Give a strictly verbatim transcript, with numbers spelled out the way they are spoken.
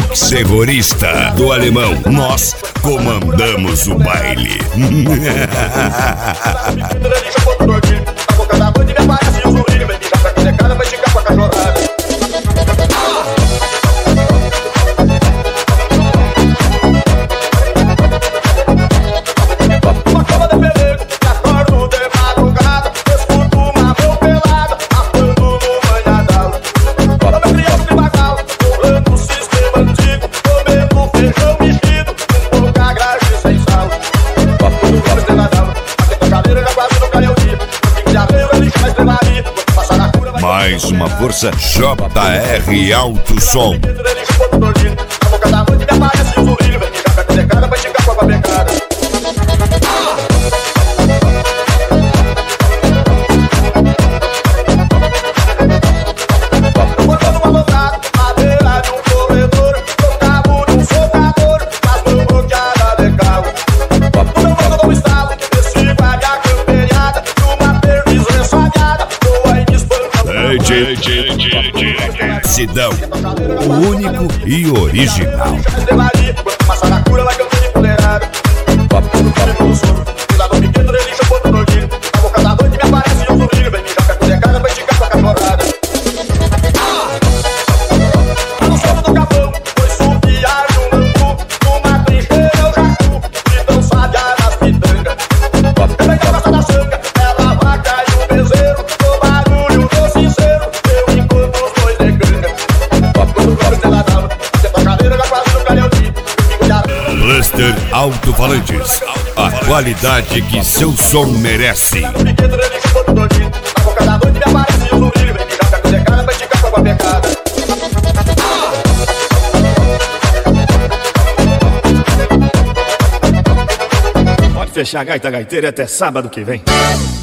mix terrorista do Alemão. Nós comandamos o baile. Mais uma força J R Alto Som. Sidão, o único e original. Buster Alto-Falantes, a qualidade que seu som merece. Pode fechar a gaita gaiteira até sábado que vem.